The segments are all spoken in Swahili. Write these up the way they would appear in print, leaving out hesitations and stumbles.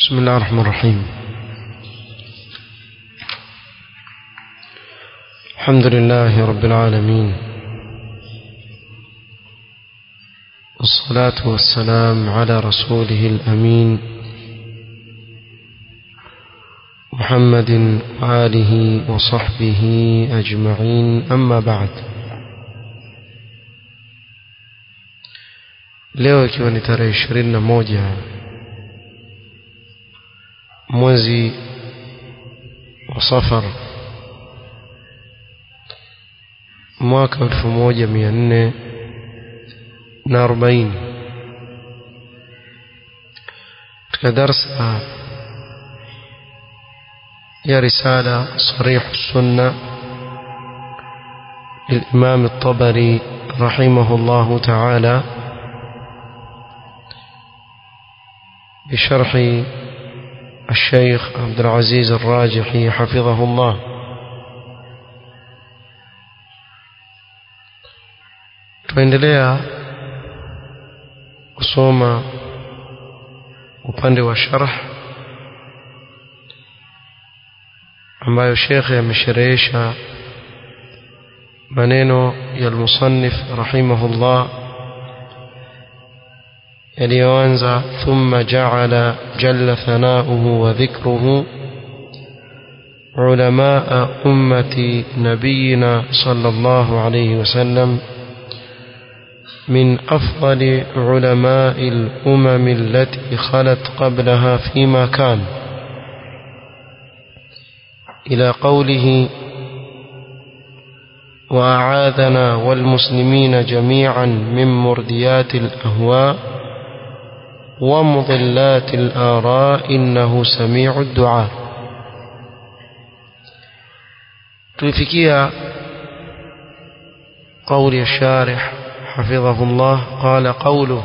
بسم الله الرحمن الرحيم. الحمد لله رب العالمين، والصلاة والسلام على رسوله الأمين محمد وآله وصحبه أجمعين، أما بعد. leo ikiwa ni tarehe 21 mwezi wa Safar mwaka 1440 katika darasa ya risala Sarih as-Sunnah للإمام الطبري رحمه الله تعالى بشرح الشيخ عبد العزيز الراجحي حفظه الله. tuendelea kusoma upande wa sharh ambayo Sheikh amesherehesha maneno ya al-musannif rahimahullah yaliyoanza thumma ja'ala jalla thana'uhu wa dhikruhu ulama'a ummati nabiyina sallallahu alayhi wa sallam من أفضل علماء الأمم التي خلت قبلها فيما كان، إلى قوله وأعاذنا والمسلمين جميعا من مرديات الأهواء ومضلات الآراء إنه سميع الدعاء. تلفكيها قول الشارح حفظه الله قال قوله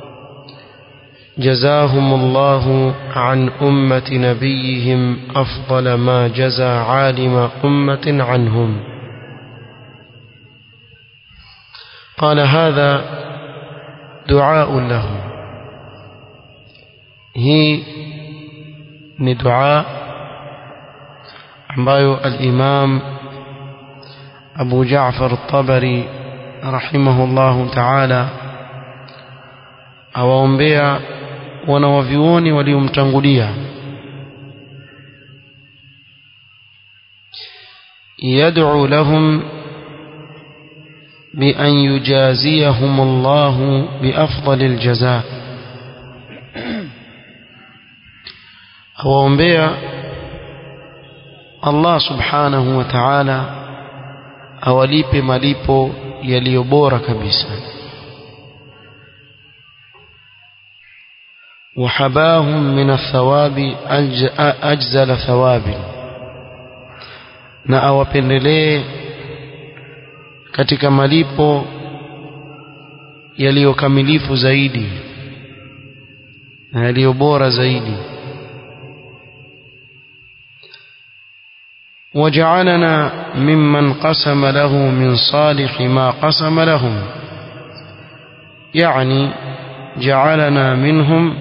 جزاهم الله عن أمة نبيهم أفضل ما جزى عالم أمة عنهم. قال هذا دعاء لهم، هي ندعاء ambayo الإمام أبو جعفر الطبري رحمه الله تعالى awaombea wanawavyuoni waliomtangulia, yad'u lahum bi an yujaziyahum Allah bi afdalil jazaa, awaombea Allah subhanahu wa ta'ala awalipe malipo yaliyo bora kabisa. وحباهم من الثواب أجزل ثواب، na awapendelee katika malipo yaliyokamilifu zaidi na yaliyo bora zaidi. وجعلنا ممن قسم له من صالح ما قسم لهم، يعني جعلنا منهم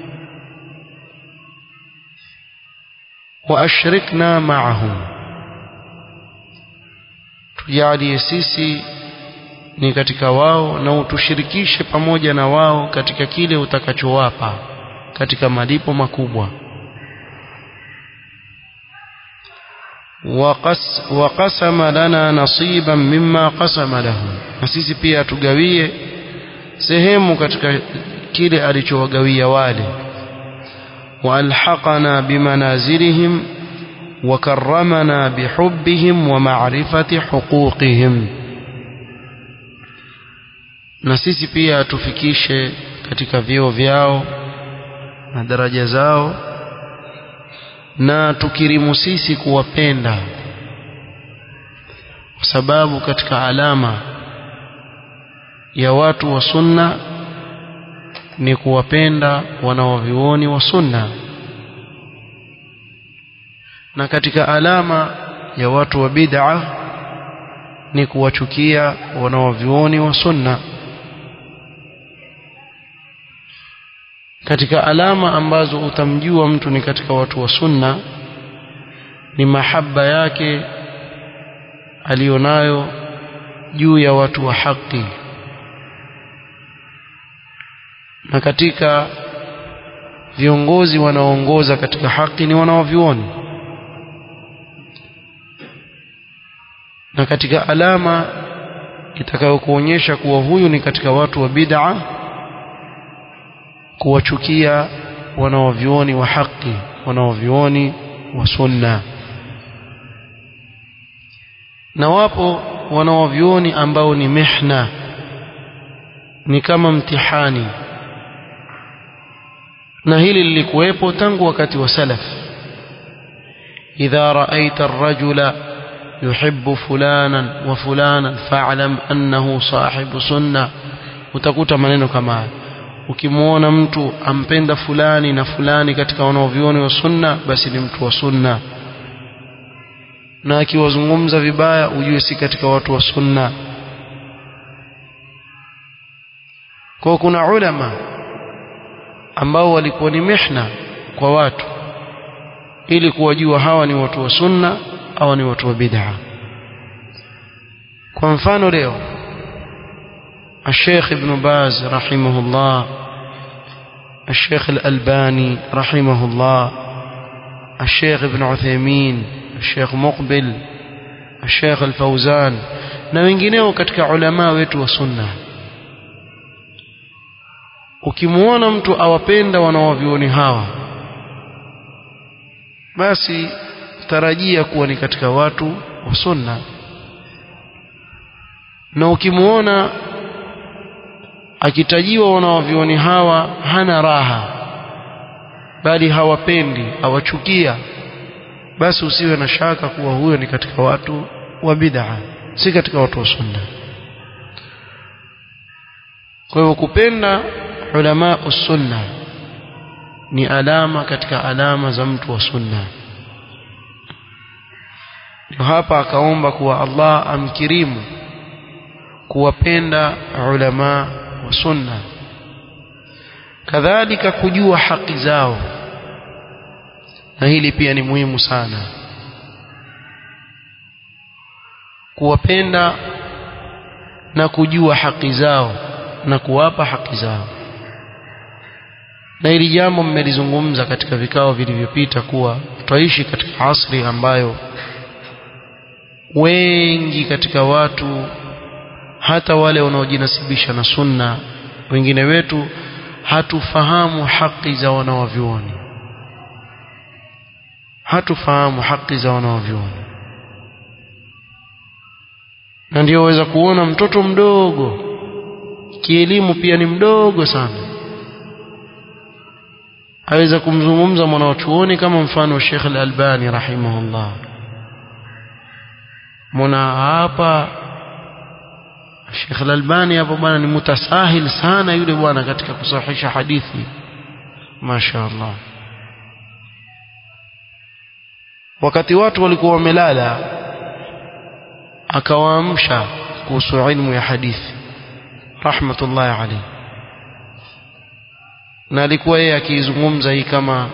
وأشركنا معهم، tujalie sisi ni katika wao na utushirikishe pamoja na wao katika kile utakachowapa katika malipo makubwa. وقسم لنا نصيبا مما قسم لهم، na sisi pia tugawie sehemu katika kile alichowagawia wale. وألحقنا بمنازلهم وكرمنا بحبهم ومعرفة حقوقهم، na sisi pia tufikishe katika vyeo vyao na daraja zao, na tukirimu sisi kuwapenda, kwa sababu katika alama ya watu wa sunna ni kuwapenda wanawavyuoni wa sunna, na katika alama ya watu wa bid'a ni kuwachukia wanawavyuoni wa sunna. katika alama ambazo utamjua mtu ni katika watu wa sunna ni mahaba yake alionayo juu ya watu wa haki. Na katika viongozi wanaoongoza katika haki ni wanaovioni. Na katika alama itakayokuonyesha kuwa huyu ni katika watu wa bid'a, kuwachukia wanaovioni wa haki, wanaovioni wa sunna. Na wapo wanaovioni ambao ni mihna, ni kama mtihani, na hili lilikuwepo tangu wakati wa salaf. idha ra'aita ar-rajula yuhibbu fulanan wa fulanan fa'lam annahu sahibu sunna. Utakuta maneno kama haya, ukimuona mtu ampenda fulani na fulani katika wanaovioni wa sunna, basi ni mtu wa sunna, na akiwazungumza vibaya ujue si katika watu wa sunna. Kwa kuna ulama ambao walikuwa ni mihna kwa watu ili kuwajua hawa ni watu wa sunna au ni watu wa bid'a. Kwa mfano leo الشيخ ابن باز رحمه الله، الشيخ الألباني رحمه الله، الشيخ ابن عثيمين، الشيخ مقبل، الشيخ الفوزان na wengineo katika ulama wetu wa sunna. Ukimuona mtu awapenda wanaovioni hawa, basi tarajia kuwa ni katika watu wa sunna. Na ukimuona akitajiwa wanaovioni hawa hana raha, bali hawapendi, awachukia, basi usiwe na shaka kuwa huyo ni katika watu wa bid'a, si katika watu wa sunna. Kwa hivyo kupenda ulama usunna ni alama katika alama za mtu wa sunna. Ndio hapa akaomba kuwa Allah amkirimu kuwapenda ulama wa sunna, kadhalika kujua haki zao, na hili pia ni muhimu sana, kuwapenda na kujua haki zao na kuwapa haki zao. Na hili jambo mmelizungumza katika vikao vilivyopita kuwa tutaishi katika asri ambayo wengi katika watu, hata wale wanaojinasibisha na sunna, wengine wetu hatufahamu haki za wanaovioni, hatufahamu haki za wanaovioni. Na ndio waweza kuona mtoto mdogo kielimu pia ni mdogo sana, aweza kumzungumza mwanachuoni kama mfano Sheikh Al-Albani rahimahullah. Mwana hapa Sheikh Al-Albani hapo bwana ni mutasahil sana yule bwana katika kusahihisha hadithi, mashaallah. Wakati watu walikuwa wamelala, akawaamsha kuhusu ilmu ya hadithi rahmatullahi alayhi, na alikuwa yeye akizungumza hii kama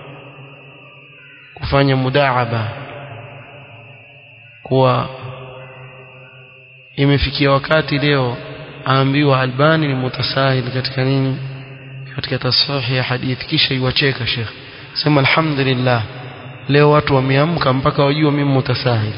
kufanya mudaaba, kuwa imefikia wakati leo aambiwa Albani ni mutasahil katika nini, katika tashihi ya hadithi. Kisha iwacheka Sheikh, sema alhamdulillah leo watu wameamka mpaka wajua mimi mutasahil.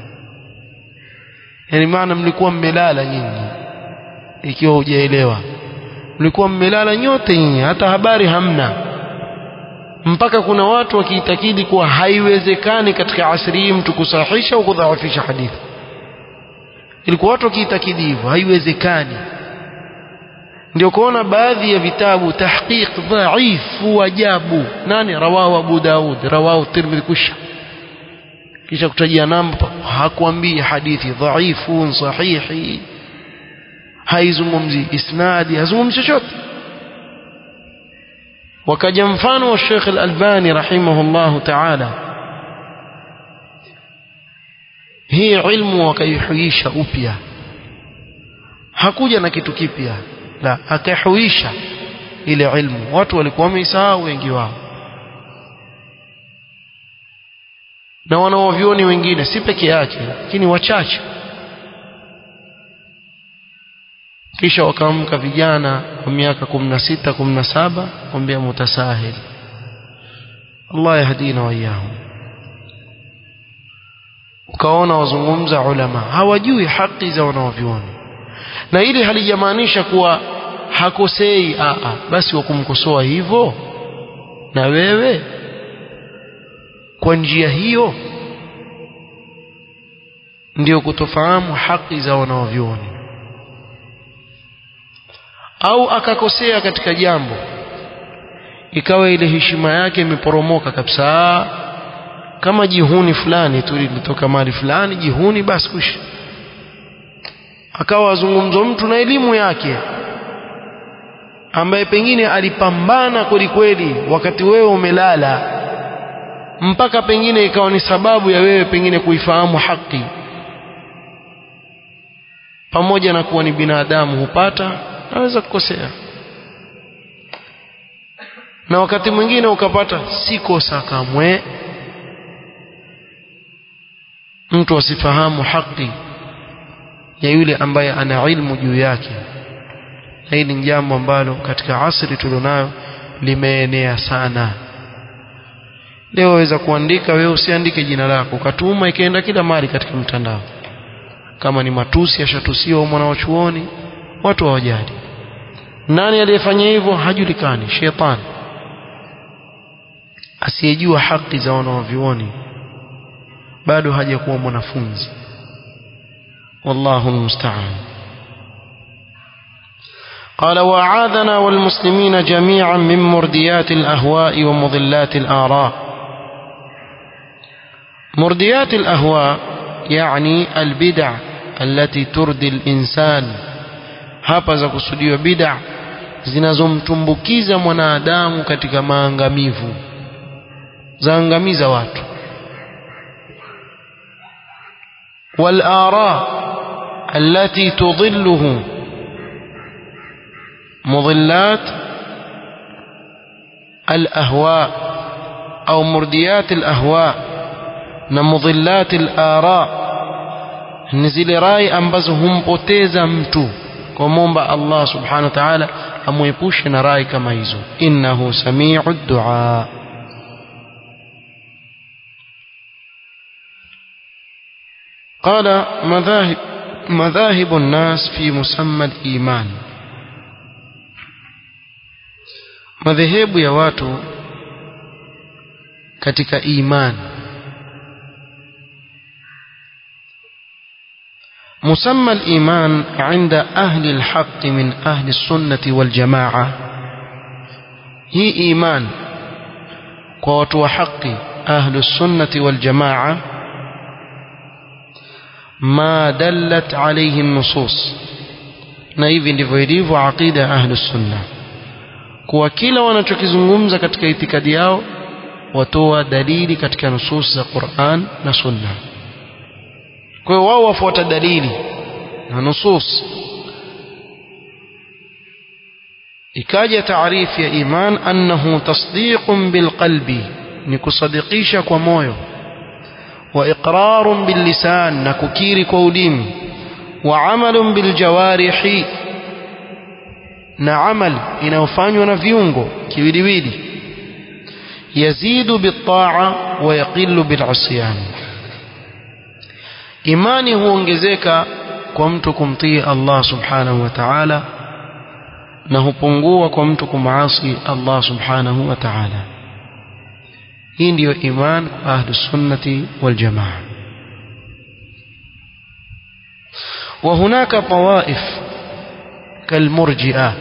Yani maana mlikuwa mmelala nyinyi, ikiwa hujaelewa, mlikuwa mmelala nyote nyinyi, hata habari hamna, mpaka kuna watu wakiitakidi kuwa haiwezekani katika asri hii mtu kusahihisha au kudhaifisha hadithi. Ilikuwa watu wakiitakidi hivyo, haiwezekani. Ndio kuona baadhi ya vitabu tahqiq dhaifu ajabu, nani rawahu Abu Daud, rawahu Tirmidhi, kisha kutajia namba, hakuambia hadithi dhaifu sahihi, haizungumzi isnadi, hazungumzi chochote. Wakaja mfano wa Sheikh Al-Albani rahimahullahu ta'ala, hii ilmu wakaihuisha upya, hakuja na kitu kipya, la, akaihuisha ile ilmu. Watu walikuwa wameisahau wengi wao, na wanaovioni wengine si peke yake, lakini wachache. Kisha wakaamka vijana wa miaka 16 17 kwambia mutasahil. Allah yahdina wa iyahum. Ukaona wazungumza ulama hawajui haki za wanaovioni, na ili halijamaanisha kuwa hakosei, basi wakumkosoa hivyo na wewe kwa njia hiyo ndio kutofahamu haki za wanaovioni. Au akakosea katika jambo ikawa ile heshima yake imeporomoka kabisa, kama jihuni fulani tu lilitoka mali fulani jihuni, basi kushi akawa azungumzo mtu na elimu yake ambaye pengine alipambana kweli kweli wakati wewe umelala, mpaka pengine ikawa ni sababu ya wewe pengine kuifahamu haki. Pamoja na kuwa ni binadamu, hupata naweza kukosea, na wakati mwingine ukapata si kosa kamwe, mtu asifahamu haki ya yule ambaye ana ilmu juu yake. Na hili ni jambo ambalo katika asri tulionayo limeenea sana. Leo waweza kuandika, wewe usiandike jina lako, ukatuma ikaenda kila mahali katika mtandao. Kama ni matusi yashatusiwa mwanachuoni, watu hawajali. Nani aliyefanya hivyo hajulikani, shetani. Asiyejua haki za wanaovioni bado hajakuwa mwanafunzi. Wallahu almusta'an. قال وعاذنا والمسلمين جميعا من مرديات الأهواء ومضلات الآراء. مرديات الأهواء يعني البدع التي تردي الإنسان. hapa za kusudiwa bid'a zinazomtumbukiza mwanadamu katika maangamivu, zaangamiza watu. wal ara allati tudhilluhu mudillat al ahwa au murdiyat al ahwa na mudillat al ara ni zile rai ambazo humpoteza mtu. Kwa muomba Allah subhanahu wa ta'ala amuepushe na rai kama hizo. Innahu sami'ud du'a. قال مذاهب الناس في مسمى الإيمان. madhehebu ya watu katika iman. مسمى الإيمان عند أهل الحق من أهل السنة والجماعة هي إيمان قوة وحق أهل السنة والجماعة ما دلت عليه النصوص. نايف ndivyo عقيدة أهل السنة, kwa kila wanachokizungumza katika itikadi yao watoa dalili katika nusus za Qur'an na Sunna. Kwa hiyo wao wafuata dalili na nusus. Ikaja taarifu ya iman annahu tasdiqun bilqalbi, ni kusadikisha kwa moyo, wa iqrarun billisan, na kukiri kwa ulimi, wa amalun biljawarihi, na amal inayofanywa na viungo kiwiliwili, yazidu bitaa wa yaqillu bilasyan. Imani huongezeka kwa mtu kumtii Allah subhanahu wa ta'ala, na hupungua kwa mtu kumaasi Allah subhanahu wa ta'ala. Hii ndiyo iman kwa ahlus sunnati wal jamaa. وهناك طوائف كالمرجئة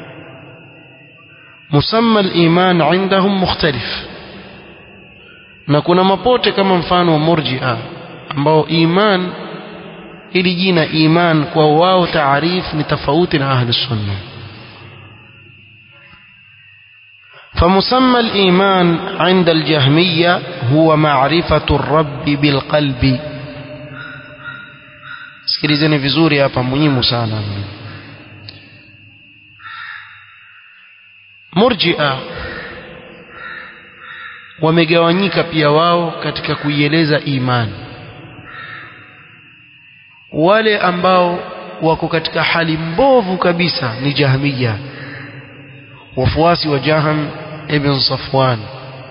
مسمى الإيمان عندهم مختلف. na kuna mapote kama mfano wa murji'a ambao iman, ili jina iman kwa wao taarifu ni tofauti na ahli sunna. فمسمى الإيمان عند الجهمية هو معرفة الرب بالقلب. sikilizeni vizuri hapa, muhimu sana. Murji'a wamegawanyika pia wao katika kuieleza imani. Wale ambao wako katika hali mbovu kabisa ni Jahmiya, wafuasi wa Jahm ibn Safwan.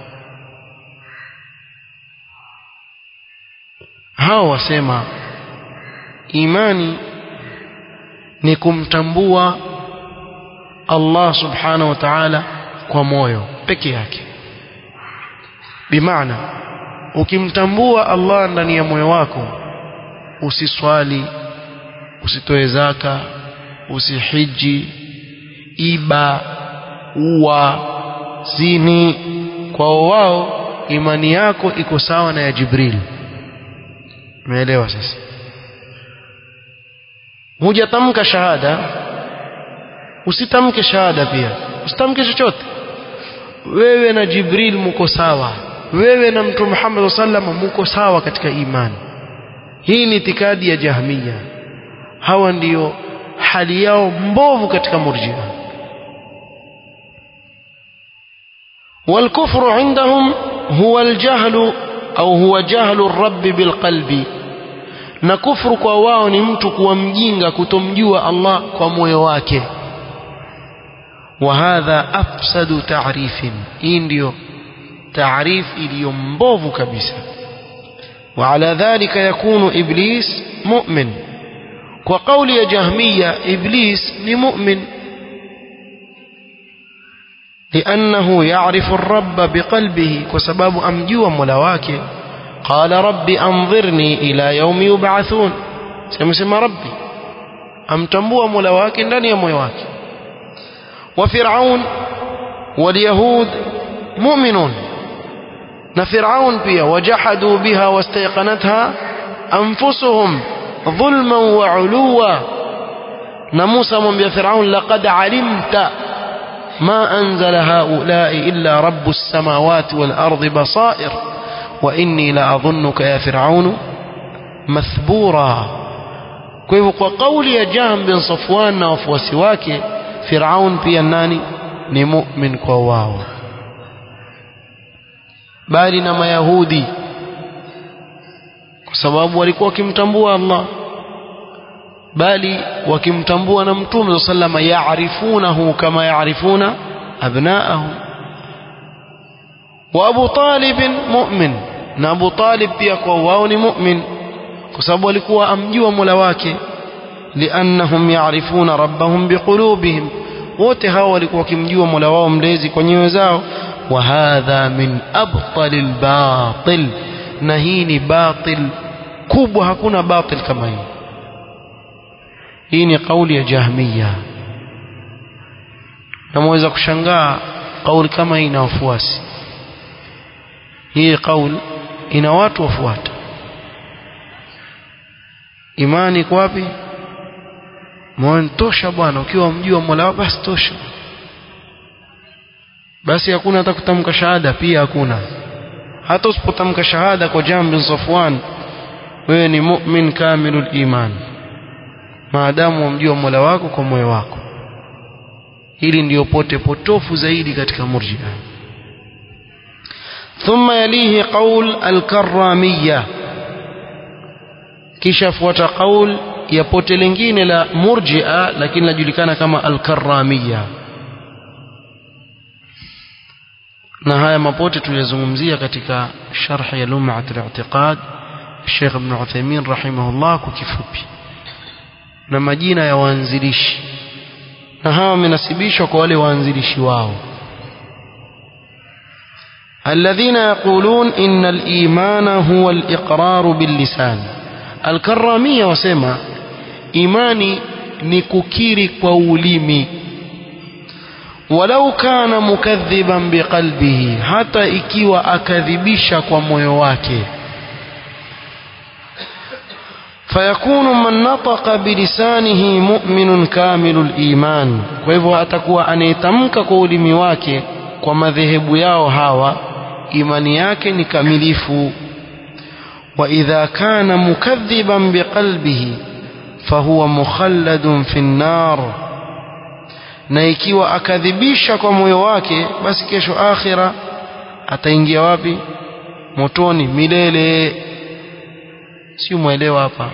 Hao wasema imani ni kumtambua Allah subhanahu wa ta'ala kwa moyo peke yake. Bimaana ukimtambua Allah ndani ya moyo wako, usiswali, usitoe zaka, usihiji, iba, uwa, zini, kwa wao imani yako iko sawa na ya Jibril. Umeelewa sasa? Hujatamka shahada, usitamke shahada pia, usitamke chochote. Wewe na Jibril mko sawa, wewe na Mtume Muhammad sallallahu mko sawa katika imani. Hii ni itikadi ya Jahmiya. Hawa ndio hali yao mbovu katika Murji'a. والكفر عندهم هو الجهل أو هو جهل الرب بالقلب. na kufuru kwa wao ni mtu kuwa mjinga, kutomjua Allah kwa moyo wake. وهذا أفسد تعريف. hii ndio taarif iliyo mbovu kabisa. وعلى ذلك يكون إبليس مؤمن. وقول يا جهمية إبليس لمؤمن لأنه يعرف الرب بقلبه، وسبب أمجوا ملواك. قال ربي أنظرني إلى يوم يبعثون. سمسمى ربي أمتنبوا ملواك لن يمواك. وفرعون واليهود مؤمنون. نفرعون بها وجحدوا بها واستيقنتها أنفسهم ظلما وعلوا. نموسى من بفرعون لقد علمت ما أنزل هؤلاء إلا رب السماوات والأرض بصائر وإني لأظنك يا فرعون مثبورا. kwa kauli ya Jahm bin Safwan na wafuasi wake, Firaun pia nani ni mu'min kwa wao, bali na Mayahudi, kwa sababu walikuwa wakimtambua Allah, bali wakimtambua na Mtume sallama, yaarifunahu kama yaarifuna abnaahum. wa Abu Talib mu'min, na Abu Talib pia kwa wao ni mu'min, kwa sababu walikuwa amjua Mola wake. liannahum yaarifuna rabbahum biqulubihim, wote hao walikuwa wakimjua Mola wao mlezi kwa nyoyo zao. wa hadha min abtalil batil, na hii ni batil kubwa, hakuna batil kama hii. hii ni kauli ya Jahmiya. na mweza kushangaa kauli kama hii ina wafuasi. hii kauli ina watu wafuata. imani kwa wapi? Tosha bwana, ukiwa mjua Mola basi tosha. basi hakuna hata kutamka shahada pia hakuna. hata usipotamka shahada kwa Jahm bin Safwan, wewe ni mu'min kamilul iman, maadamu umjua Mola wako kwa moyo wako. hili ndio pote potofu zaidi katika Murji'a. ثم يليه قول الكرامية. kisha fuata qaul ya pote lingine la Murji'a, lakini lajulikana kama al-Karramiyya. na haya mapote tuliyozungumzia katika sharh ya Lum'at al-I'tiqad Sheikh Ibn Uthaymeen rahimahullah kwa kifupi, na majina ya waanzilishi, na hawa wamenasibishwa kwa wale waanzilishi wao. الذين يقولون إن الإيمان هو الإقرار باللسان. الكرامية وسمى إيماني نككيري قوليمي ولو كان مكذبا بقلبه، حتى إكيوا أكذبشا وميواكي. فيكون من نطق بلسانه مؤمن كامل الإيمان. وإذا أتكوا أن يتمك قوليمي واكي ومذهب ياو هاوا imani yake ni kamilifu. wa idha kana mukadhiban biqalbihi fahuwa mukhalladun fi an-nar, na ikiwa akadhibisha kwa moyo wake basi kesho akhira ataingia wapi? Motoni milele. Si muelewa hapa?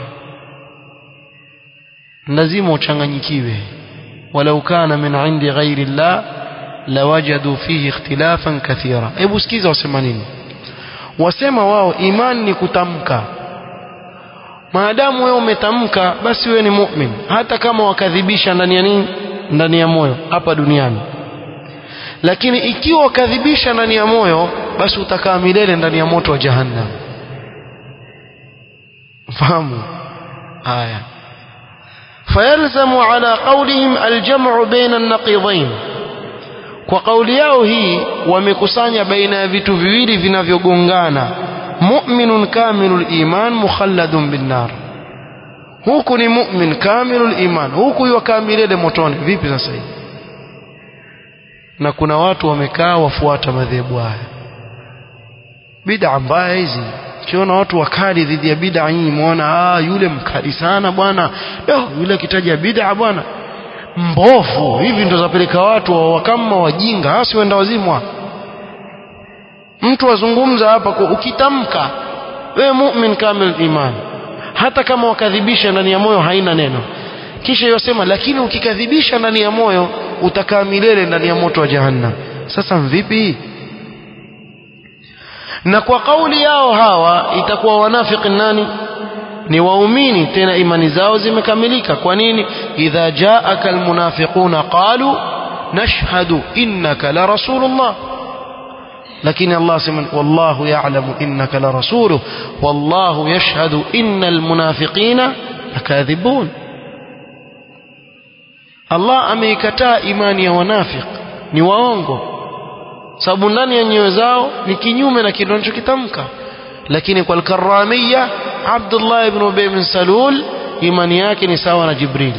lazima uchanganyikiwe. walau kana min indi ghairi Allah lawajadu fihi ikhtilafan kathira. Hebu sikiza wasema nini. Wasema wao imani ni kutamka. Maadamu wewe umetamka basi wewe ni mu'min, hata kama wakadhibisha ndani ya nini? Ndani ya moyo hapa duniani. Lakini ikiwa wakadhibisha ndani ya moyo basi utakaa milele ndani ya moto wa jahannam. fahamu haya. fayalzamu ala qawlihim aljam'u baina an-naqidain. kwa kauli yao hii wamekusanya baina ya vitu viwili vinavyogongana. mu'minun kamilul iman mukhalladun bin nar. huku ni mu'min kamilul iman, huku yukaa milele motoni. Vipi sasa hivi? Na kuna watu wamekaa wafuata madhehebu haya. Bid'a mbaya hizi. Ukiona watu wakali dhidi ya bid'a hii, muona yule mkali sana bwana. Yule kitaja bid'a bwana mbovu. Hivi ndo zapeleka watu wakama wajinga, hasi wenda wazimwa. Mtu wazungumza hapa kwa ukitamka wewe mu'min kamil iman, hata kama wakadhibisha ndani ya moyo haina neno. Kisha yosema lakini ukikadhibisha ndani ya moyo utakaa milele ndani ya moto wa jahannam. Sasa vipi? Na kwa kauli yao hawa itakuwa wanafiki nani? Ni waumini, tena imani zao zimekamilika. Kwa nini? idha jaaka almunafiquna qalu nashhadu innaka la rasulullah. lakini Allah sema wallahu ya'lamu innaka la rasuluhu wallahu yashhadu innal munafiqina lakadhibun. Allah ameikataa imani ya wanafiki, ni waongo, sababu ndani ya nyoyo zao ni kinyume na kile wanachokitamka. Lakini kwa al-Karramiyya Abdullah ibn Ubay bin Salul imani yake ni sawa na Jibril.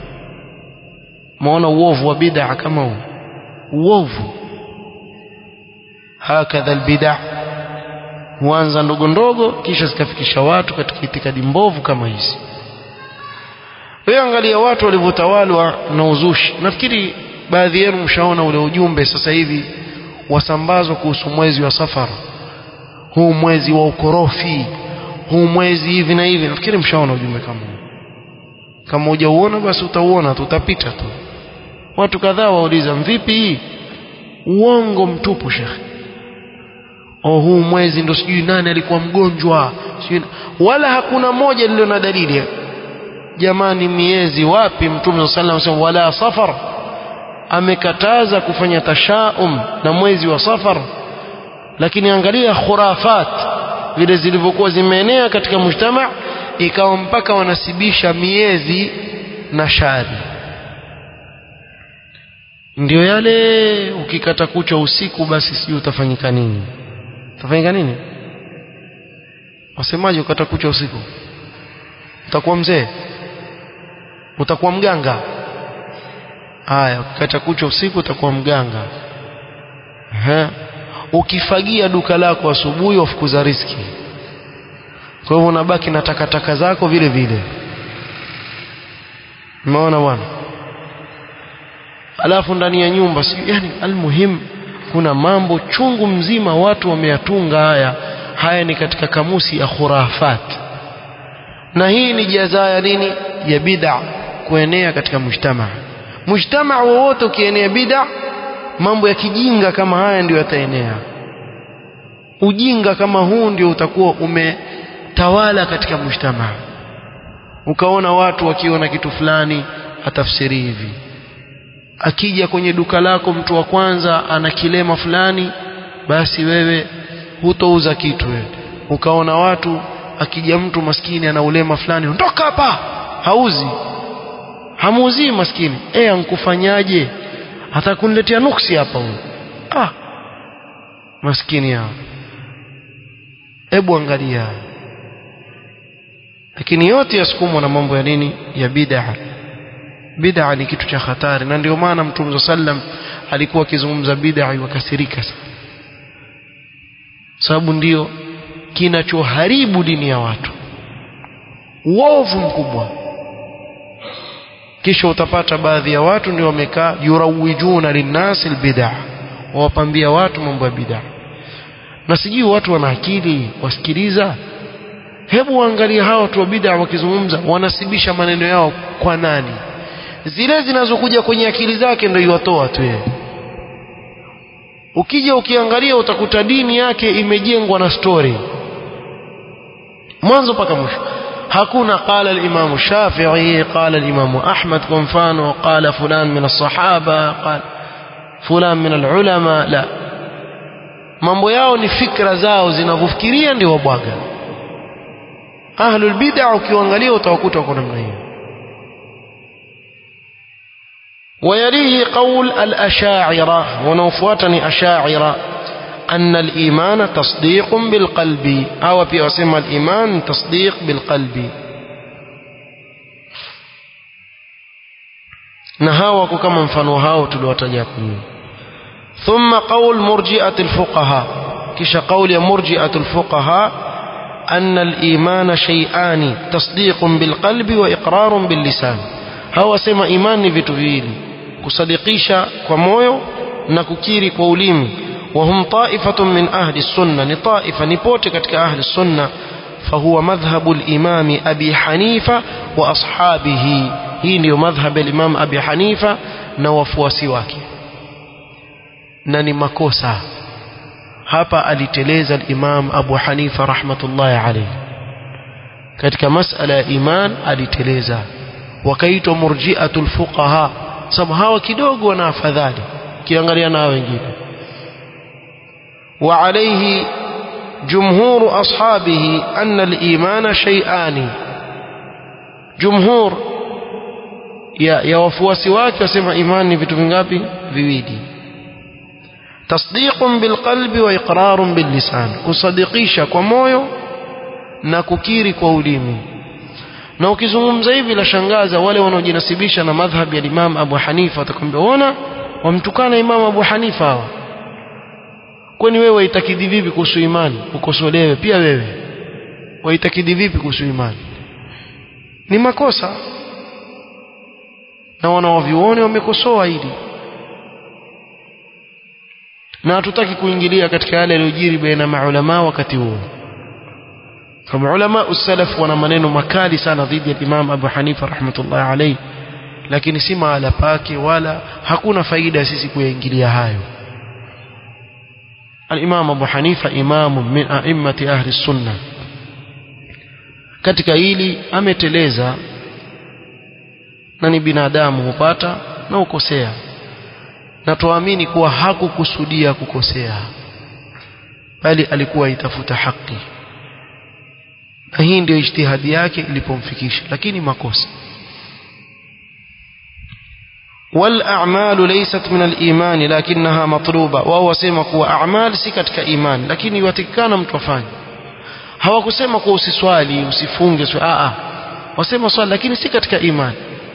muona uovu wa bid'a kama huu? Uovu hakadha albid'a huanza ndogo ndogo kisha zikafikisha watu katika itikadi mbovu kama hizi. Wewe angalia watu walivyotawalwa na uzushi. Nafikiri baadhi yenu mshaona ule ujumbe sasa hivi wasambazwa kuhusu mwezi wa Safar, huu mwezi wa ukorofi, huu mwezi hivi na hivi. Nafikiri mshaona ujumbe kama huu. Kama hujauona basi utauona, tutapita tu. Watu kadhaa wauliza vipi hii? Uongo mtupu shekhi. Huu mwezi ndo sijui nani alikuwa mgonjwa, wala hakuna moja lilo na dalili. Jamani, miezi wapi? Mtume sallallahu alaihi wasallam wala Safar amekataza kufanya tashaum na mwezi wa Safar. Lakini angalia khurafat vile zilivyokuwa zimeenea katika mujtama, ikawa mpaka wanasibisha miezi na shari. Ndio yale ukikata kucha usiku basi sijui utafanyika nini. Utafanyika nini? Wasemaje ukata kucha usiku? Utakuwa mzee? Utakuwa mganga? Haya, ukikata kucha usiku utakuwa mganga. Ukifagia duka lako asubuhi wafukuza riziki. Kwa hivyo unabaki na takataka zako vile vile. Umeona bwana? Alafu ndani ya nyumba yani almuhim kuna mambo chungu mzima watu wameyatunga. Haya ni katika kamusi ya khurafat. Na hii ni jazaa ya nini? Ya bid'a kuenea katika mujtama. Mujtama wowote ukienea bid'a, mambo ya kijinga kama haya ndio yataenea. Ujinga kama huu ndio utakuwa umetawala katika mujtama. Ukaona watu wakiona kitu fulani atafsiri hivi. Akija kwenye duka lako mtu wa kwanza ana kilema fulani, basi wewe hutouza kitu wewe. Ukaona watu akija mtu maskini ana ulema fulani, ondoka hapa, hauzi. Hamuuzi maskini. Ankufanyaje? Atakuniletea nuksi hapa huyo. Maskini hao. Hebu angalia. Lakini yote yasukumwa na mambo ya nini? Ya bid'a. Bid'a ni kitu cha hatari, na ndio maana Mtume sallam alikuwa akizungumza bid'a wakasirika sana, sababu ndio kinachoharibu dini ya watu. Uovu mkubwa. kisha utapata baadhi ya watu ndio wamekaa yurawijuna linnasi albid'ah, wapambia watu mambo ya bid'ah. Na sijui watu wana akili wasikiliza? Hebu waangalie hao watu wa bid'ah wakizungumza wanasibisha maneno yao kwa nani? Zile zinazokuja kwenye akili zake ndio iwatoa tu yeye. Ukija ukiangalia utakuta dini yake imejengwa na story mwanzo mpaka mwisho. hakuna qala al-Imam Shafi'i, qala al-Imam Ahmad kwa mfano, qala fulan min as-sahaba, qala fulan min al-ulama. La, mambo yao ni fikra zao zinavyofikiria ndio wabwaga. Ahlul bid'ah ukiangalia utawakuta kwa namna hiyo. ويليه قول الأشاعرة ونوفواتني أشاعرة أن الإيمان تصديق بالقلب، أو بيسمى الإيمان تصديق بالقلب. نهاوك كما فنوهاو تلوتجاكم. ثم قول مرجئة الفقهاء، كش قول مرجئة الفقهاء أن الإيمان شيئان تصديق بالقلب وإقرار باللسان. هو سمى إيمان vitu viwili, kusadikisha kwa moyo na kukiri kwa ulimi. وهم طائفة من أهل السنة، نطائفة نبوت كتك أهل السنة. فهو مذهب الإمام أبي حنيفة وأصحابه، هي مذهب الإمام أبي حنيفة نوفواسي wake. na ni makosa hapa aliteleza al-Imam Abu Hanifa rahmatullahi alayhi katika masala ya iman, aliteleza wakaitwa murji'atul fuqaha, sababu hawa kidogo wana afadhali kiangalia na wengine. wa alayhi jumhur ashabihi anna al-iman shay'an, jumhur ya wafuasi wake wasema imani vitu vingapi? Viwili. تصديق بالقلب وإقرار باللسان، kusadikisha kwa moyo na kukiri kwa ulimi. Na ukizungumza hivi la shangaza wale wanaojinasibisha na madhhabi ya Imam Abu Hanifa, watakwambia ona wamtukana Imam Abu Hanifa hawa. Kwani wewe waitakidi vipi kuhusu imani? Ukosolewe pia wewe. Waitakidi vipi kuhusu imani? Ni makosa. Na wanaovione wamekosoa hili. Na hatutaki kuingilia katika yale yaliyojiri baina maulama wakati huo. Kama ulama usalaf wana maneno makali sana dhidi ya Imam Abu Hanifa rahmatullahi alayhi, lakini si mahala pake wala hakuna faida sisi kuingilia hayo. Al-Imam Abu Hanifa imamu min a'immati ahli sunnah, katika hili ameteleza, na ni binadamu hupata na ukosea, na tuamini kuwa hakukusudia kukosea, bali alikuwa itafuta haki, na hii ndio ijtihadi yake ilipomfikisha, lakini makosa. wal a'malu laysat min al iman lakinnaha matluba, wao wasema kuwa a'mal si katika iman, lakini yatakikana mtu afanye. Hawakusema kuwa usiswali usifunge, wasema swali lakini si katika iman.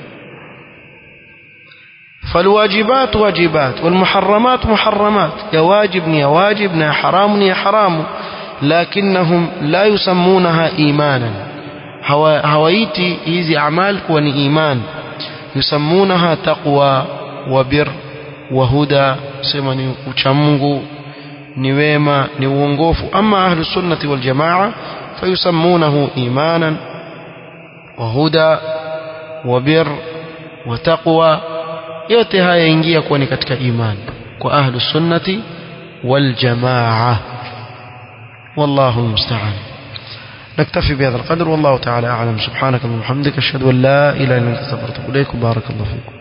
فالواجبات واجبات والمحرمات محرمات، يا واجب يا واجب، يا حرام يا حرام، لكنهم لا يسمونها إيمانا. هوايتي هذه أعمال كون إيمان، يسمونها تقوى وبر وهدى، سمني وشمغو نويما نوونغوف. أما أهل السنة والجماعة فيسمونه إيمانا وهدى وبر وتقوى. yote haya yaingia kuwa ni katika imani kwa ahlu sunnati wal jamaa. wallahu musta'an. naktafi bihadha alqadr, wallahu ta'ala a'lam. subhanaka wa bihamdika ashhadu an la ilaha illa anta astaghfiruka wa atubu ilaik. barakallahu fikum.